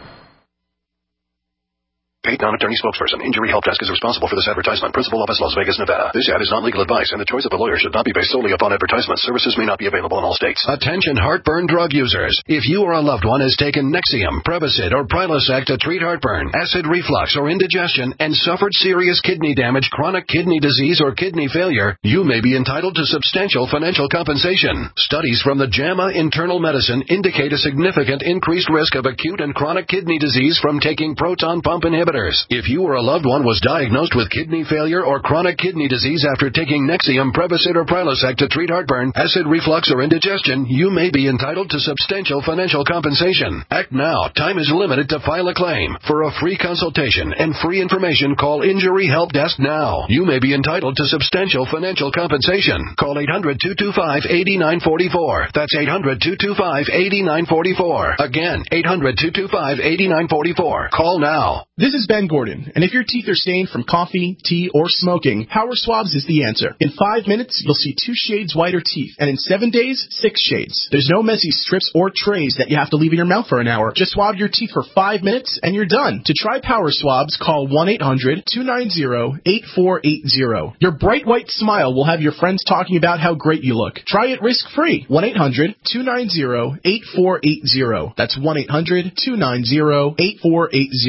Paid non-attorney spokesperson. Injury Help Desk is responsible for this advertisement. Principal office, Las Vegas, Nevada. This ad is not legal advice, and the choice of a lawyer should not be based solely upon advertisement. Services may not be available in all states. Attention heartburn drug users. If you or a loved one has taken Nexium, Prevacid, or Prilosec to treat heartburn, acid reflux, or indigestion, and suffered serious kidney damage, chronic kidney disease, or kidney failure, you may be entitled to substantial financial compensation. Studies from the JAMA Internal Medicine indicate a significant increased risk of acute and chronic kidney disease from taking proton pump inhibitors. If you or a loved one was diagnosed with kidney failure or chronic kidney disease after taking Nexium, Prevacid, or Prilosec to treat heartburn, acid reflux, or indigestion, you may be entitled to substantial financial compensation. Act now. Time is limited to file a claim. For a free consultation and free information, call Injury Help Desk now. You may be entitled to substantial financial compensation. Call eight hundred, two two five, eight nine four four. That's eight hundred, two two five, eight nine four four. Again, eight hundred, two two five, eight nine four four. Call now. This is Ben Gordon, and if your teeth are stained from coffee, tea, or smoking, Power Swabs is the answer. In five minutes, you'll see two shades whiter teeth, and in seven days, six shades. There's no messy strips or trays that you have to leave in your mouth for an hour. Just swab your teeth for five minutes, and you're done. To try Power Swabs, call one eight hundred, two nine zero, eight four eight zero. Your bright white smile will have your friends talking about how great you look. Try it risk-free. one eight hundred, two nine zero, eight four eight zero. That's one eight hundred, two nine zero, eight four eight zero.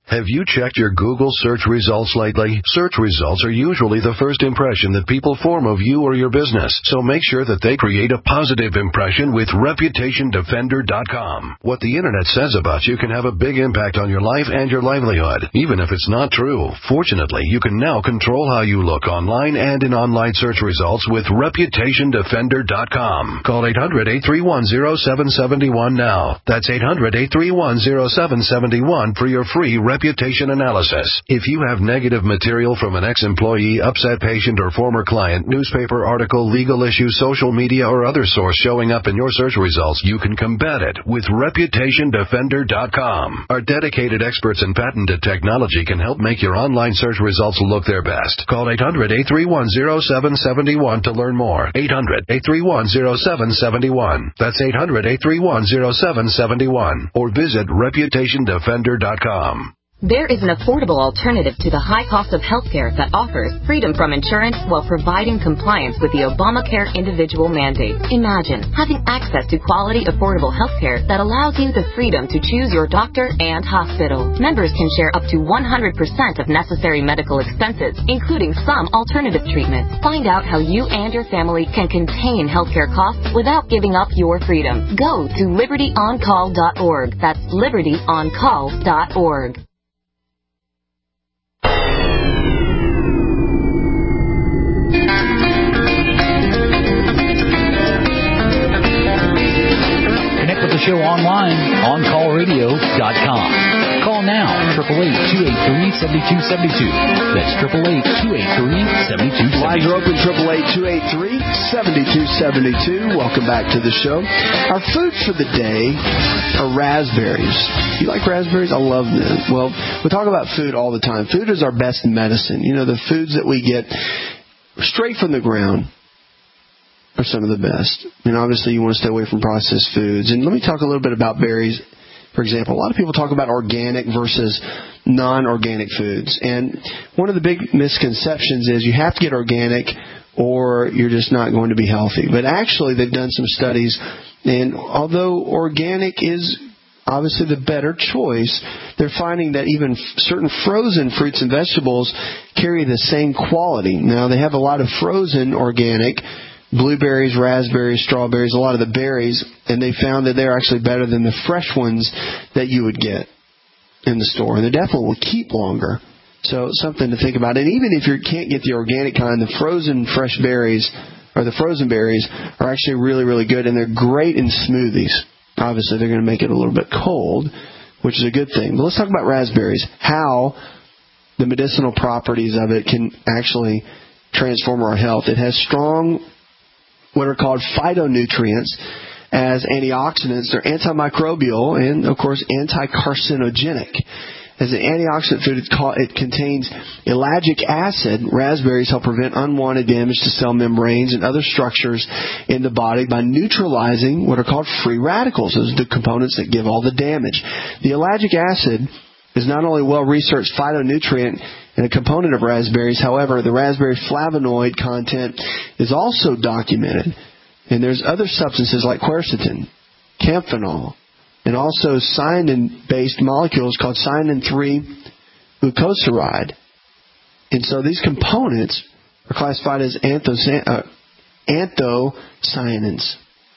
Have you checked your Google search results lately? Search results are usually the first impression that people form of you or your business, so make sure that they create a positive impression with Reputation Defender dot com. What the Internet says about you can have a big impact on your life and your livelihood, even if it's not true. Fortunately, you can now control how you look online and in online search results with Reputation Defender dot com. Call eight hundred, eight three one, zero seven seven one now. That's eight hundred, eight three one, zero seven seven one for your free reputation analysis. If you have negative material from an ex-employee, upset patient, or former client, newspaper article, legal issue, social media, or other source showing up in your search results, you can combat it with Reputation Defender dot com. Our dedicated experts in patented technology can help make your online search results look their best. Call eight hundred, eight three one, zero seven seven one to learn more. eight hundred, eight three one, zero seven seven one. That's eight hundred, eight three one, zero seven seven one. Or visit Reputation Defender dot com. There is an affordable alternative to the high cost of healthcare that offers freedom from insurance while providing compliance with the Obamacare individual mandate. Imagine having access to quality, affordable healthcare that allows you the freedom to choose your doctor and hospital. Members can share up to one hundred percent of necessary medical expenses, including some alternative treatments. Find out how you and your family can contain healthcare costs without giving up your freedom. Go to liberty on call dot org. That's liberty on call dot org. Connect with the show online, on call radio dot com. Call now, eight eight eight, two eight three, seven two seven two. That's eight eight eight, two eight three, seven two seven two. Lines are open, eight eight eight, two eight three, seven two seven two. Welcome back to the show. Our food for the day are raspberries. You like raspberries? I love them. Well, we talk about food all the time. Food is our best medicine. You know, the foods that we get straight from the ground are some of the best. And obviously you want to stay away from processed foods. And let me talk a little bit about berries. For example, a lot of people talk about organic versus non-organic foods. And one of the big misconceptions is you have to get organic or you're just not going to be healthy. But actually they've done some studies, and although organic is obviously the better choice, they're finding that even certain frozen fruits and vegetables carry the same quality. Now, they have a lot of frozen organic, blueberries, raspberries, strawberries, a lot of the berries, and they found that they're actually better than the fresh ones that you would get in the store. And they definitely will keep longer. So something to think about. And even if you can't get the organic kind, the frozen fresh berries, or the frozen berries, are actually really, really good, and they're great in smoothies. Obviously, they're going to make it a little bit cold, which is a good thing. But let's talk about raspberries, how the medicinal properties of it can actually transform our health. It has strong, what are called phytonutrients as antioxidants. They're antimicrobial and, of course, anti-carcinogenic. As an antioxidant food, it's called, it contains ellagic acid. Raspberries help prevent unwanted damage to cell membranes and other structures in the body by neutralizing what are called free radicals. Those are the components that give all the damage. The ellagic acid is not only a well-researched phytonutrient and a component of raspberries. However, the raspberry flavonoid content is also documented. And there's other substances like quercetin, kaemphenol, and also cyanin-based molecules called cyanin three glucosamide. And so these components are classified as anthocyanins. Uh, anthocyanins.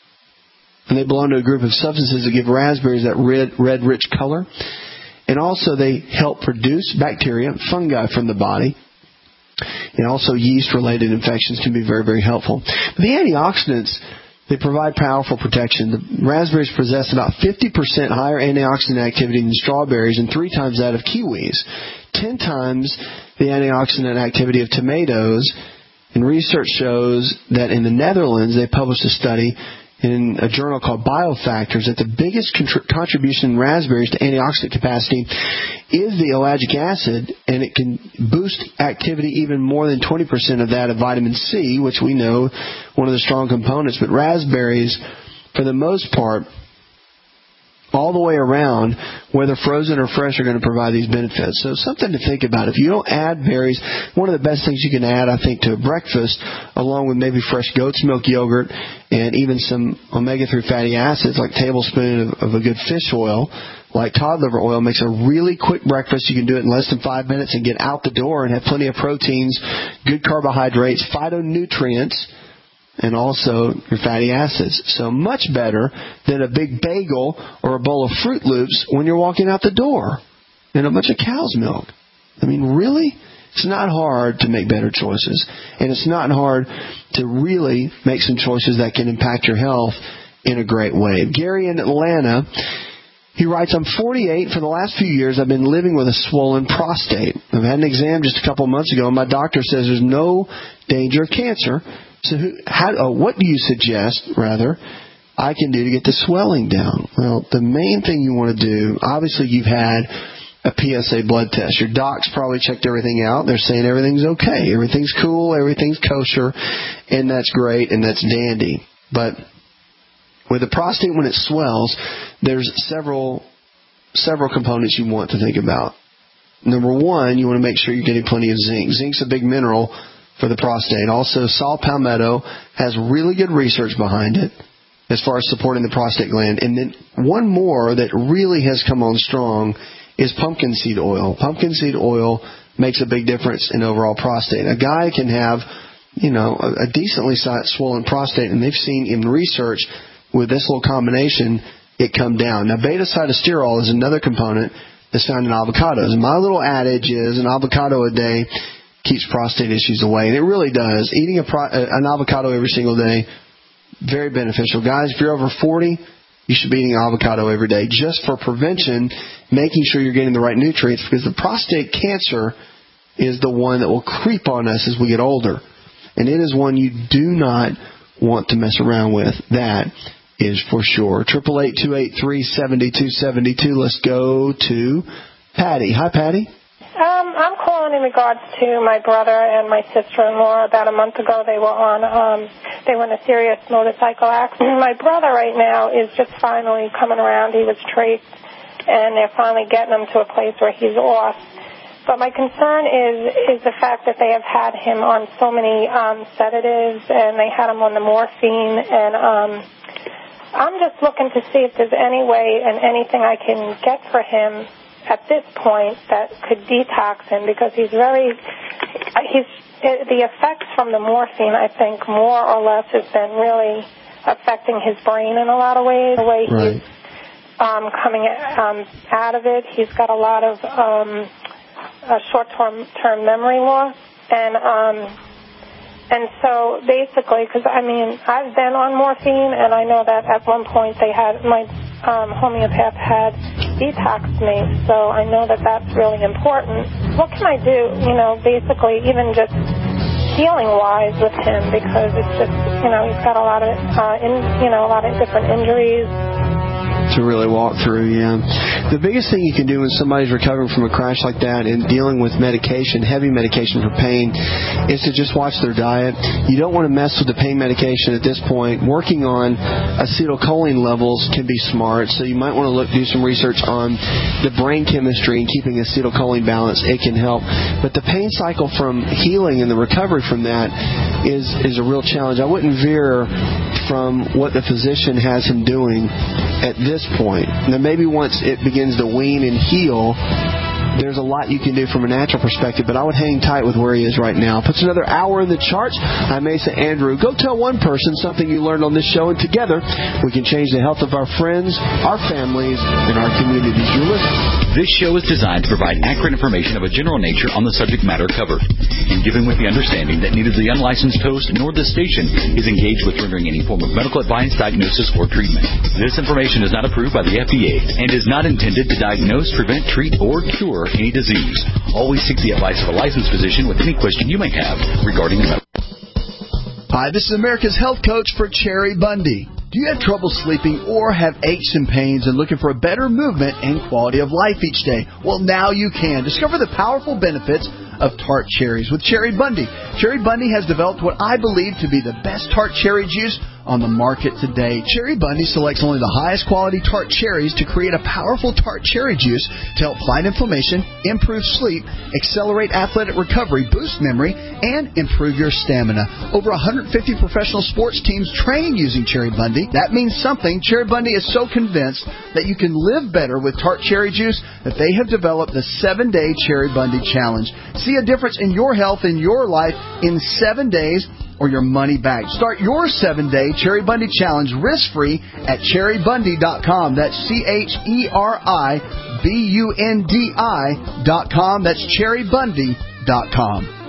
And they belong to a group of substances that give raspberries that red, red rich color. And also they help produce bacteria, fungi from the body. And also yeast-related infections can be very, very helpful. But the antioxidants, they provide powerful protection. The raspberries possess about fifty percent higher antioxidant activity than strawberries and three times that of kiwis. Ten times the antioxidant activity of tomatoes. And research shows that in the Netherlands, they published a study in a journal called Biofactors that the biggest contr- contribution in raspberries to antioxidant capacity is the ellagic acid, and it can boost activity even more than twenty percent of that of vitamin C, which we know one of the strong components. But raspberries, for the most part, all the way around, whether frozen or fresh, are going to provide these benefits. So something to think about. If you don't add berries, one of the best things you can add, I think, to a breakfast, along with maybe fresh goat's milk yogurt and even some omega three fatty acids, like a tablespoon of, of a good fish oil, like cod liver oil, makes a really quick breakfast. You can do it in less than five minutes and get out the door and have plenty of proteins, good carbohydrates, phytonutrients, and also your fatty acids. So much better than a big bagel or a bowl of Fruit Loops when you're walking out the door and a bunch of cow's milk. I mean, really? It's not hard to make better choices, and it's not hard to really make some choices that can impact your health in a great way. Gary in Atlanta, he writes, I'm forty-eight. For the last few years, I've been living with a swollen prostate. I've had an exam just a couple of months ago, and my doctor says there's no danger of cancer. So who, how, oh, what do you suggest, rather, I can do to get the swelling down? Well, the main thing you want to do, obviously you've had a P S A blood test. Your doc's probably checked everything out. They're saying everything's okay. Everything's cool. Everything's kosher. And that's great, and that's dandy. But with the prostate, when it swells, there's several several components you want to think about. Number one, you want to make sure you're getting plenty of zinc. Zinc's a big mineral for the prostate. Also, saw palmetto has really good research behind it as far as supporting the prostate gland. And then one more that really has come on strong is pumpkin seed oil. Pumpkin seed oil makes a big difference in overall prostate. A guy can have, you know, a, a decently sized swollen prostate, and they've seen in research with this little combination, it come down. Now, beta-cytosterol is another component that's found in avocados. And my little adage is an avocado a day keeps prostate issues away. And it really does. Eating a pro- an avocado every single day, very beneficial. Guys, if you're over forty, you should be eating avocado every day just for prevention, making sure you're getting the right nutrients, because the prostate cancer is the one that will creep on us as we get older. And it is one you do not want to mess around with. That is for sure. eight eight eight, two eight three, seven two seven two. Let's go to Patty. Hi, Patty. Um, I'm calling in regards to my brother and my sister-in-law. About a month ago, they were on, um, they were in a serious motorcycle accident. My brother right now is just finally coming around. He was traced, and they're finally getting him to a place where he's off. But my concern is is the fact that they have had him on so many um, sedatives, and they had him on the morphine, and um, I'm just looking to see if there's any way and anything I can get for him at this point that could detox him, because he's very, he's, the effects from the morphine, I think, more or less has been really affecting his brain in a lot of ways. The way right. he's um, coming um, out of it, he's got a lot of um, a short-term term memory loss, and um, and so basically, because I mean, I've been on morphine, and I know that at one point they had my um, homeopath had detoxed me, so I know that that's really important. What can I do, you know, basically even just healing-wise with him, because it's just, you know, he's got a lot of, uh, in, you know, a lot of different injuries. To really walk through, yeah. The biggest thing you can do when somebody's recovering from a crash like that and dealing with medication, heavy medication for pain, is to just watch their diet. You don't want to mess with the pain medication at this point. Working on acetylcholine levels can be smart, so you might want to look do some research on the brain chemistry and keeping acetylcholine balanced. It can help. But the pain cycle from healing and the recovery from that is, is a real challenge. I wouldn't veer from what the physician has him doing at this point. Now, maybe once it begins to wean and heal, there's a lot you can do from a natural perspective, but I would hang tight with where he is right now. Puts another hour in the charts. I'm Asa Andrew. Go tell one person something you learned on this show, and together we can change the health of our friends, our families, and our communities. You're listening. This show is designed to provide accurate information of a general nature on the subject matter covered, and given with the understanding that neither the unlicensed host nor the station is engaged with rendering any form of medical advice, diagnosis, or treatment. This information is not approved by the F D A and is not intended to diagnose, prevent, treat, or cure any disease. Always seek the advice of a licensed physician with any question you may have regarding the medical. Hi, this is America's Health Coach for Cherry Bundy. Do you have trouble sleeping or have aches and pains and looking for a better movement and quality of life each day? Well, now you can. Discover the powerful benefits of tart cherries with Cherry Bundy. Cherry Bundy has developed what I believe to be the best tart cherry juice on the market today. Cherry Bundy selects only the highest quality tart cherries to create a powerful tart cherry juice to help fight inflammation, improve sleep, accelerate athletic recovery, boost memory, and improve your stamina. Over one hundred fifty professional sports teams train using Cherry Bundy. That means something. Cherry Bundy is so convinced that you can live better with tart cherry juice that they have developed the seven-day Cherry Bundy Challenge. See a difference in your health in your life in seven days or your money back. Start your seven-day Cherry Bundy Challenge risk-free at cherry bundy dot com. That's C H E R I B U N D I dot com. That's cherry bundy dot com.